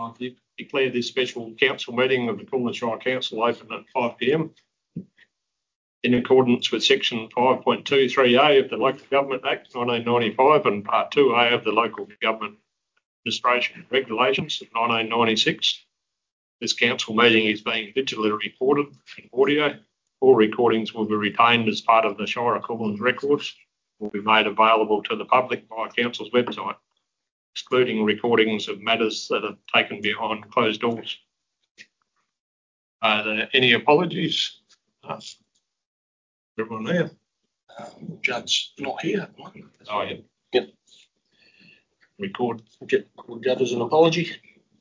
declare this special council meeting of the Coolin Shire Council open at 5 p.m. in accordance with Section 5.23A of the Local Government Act 1995 and Part 2A of the Local Government Administration Regulations of 1996. This council meeting is being digitally recorded in audio. All recordings will be retained as part of the Shire of Coolin's records, will be made available to the public via council's website, excluding recordings of matters that are taken behind closed doors. Are there any apologies? Everyone there? Judge not here. Oh, yeah. Yep. Record Judge as an apology.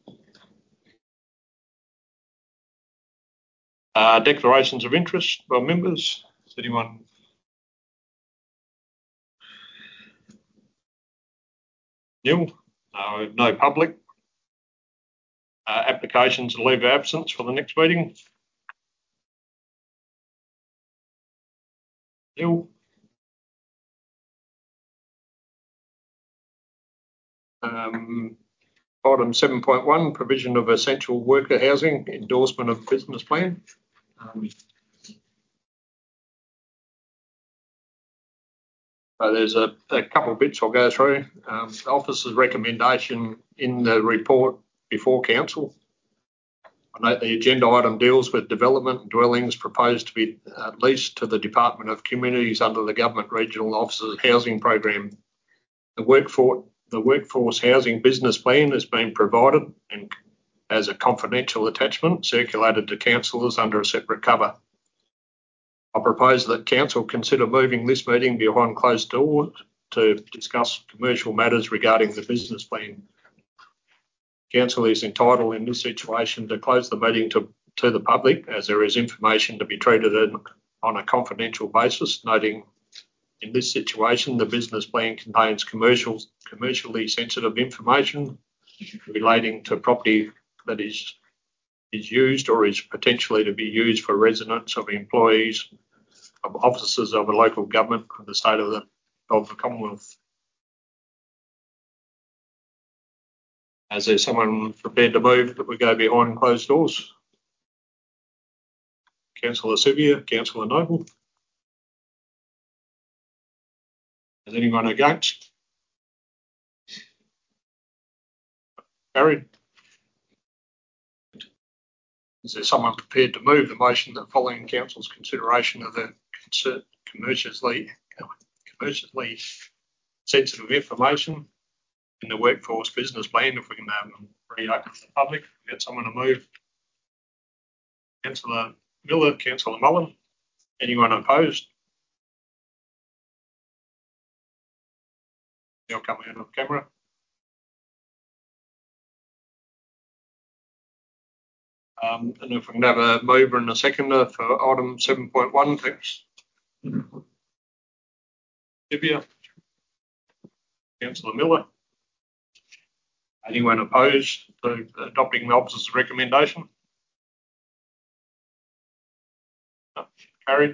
Declarations of interest by members. Is anyone? Nil. No public. Applications to leave of absence for the next meeting. Nil. Item 7.1, provision of essential worker housing, endorsement of business plan. There's a couple of bits I'll go through. The officer's recommendation in the report before council. I note the agenda item deals with development dwellings proposed to be leased to the Department of Communities under the Government Regional Officers Housing Program. The workforce housing business plan has been provided and as a confidential attachment circulated to councillors under a separate cover. I propose that council consider moving this meeting behind closed doors to discuss commercial matters regarding the business plan. Council is entitled in this situation to close the meeting to the public as there is information to be treated on a confidential basis, noting in this situation the business plan contains commercially sensitive information relating to property that is used or is potentially to be used for residents of employees of officers of a local government of the state of the Commonwealth. Is there someone prepared to move that we go behind closed doors? Councillor Sevier, Councillor Noble. Is anyone against? Carried. Is there someone prepared to move the motion that following council's consideration of the commercially sensitive information in the workforce business plan, if we can reopen to the public, get someone to move? Councillor Miller, Councillor Mullen. Anyone opposed? They'll come out of camera. And if we can have a mover and a seconder for item 7.1, thanks. Sivia. Councillor Miller. Anyone opposed to adopting the officer's recommendation? No. Carried.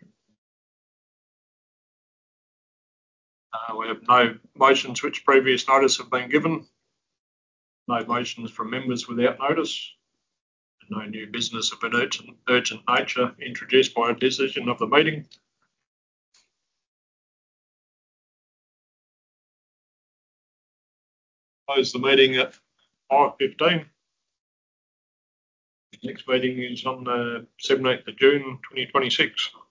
We have no motions which previous notice have been given. No motions from members without notice. No new business of an urgent nature introduced by a decision of the meeting. Close the meeting at 5:15. Next meeting is on the 17th of June 2026.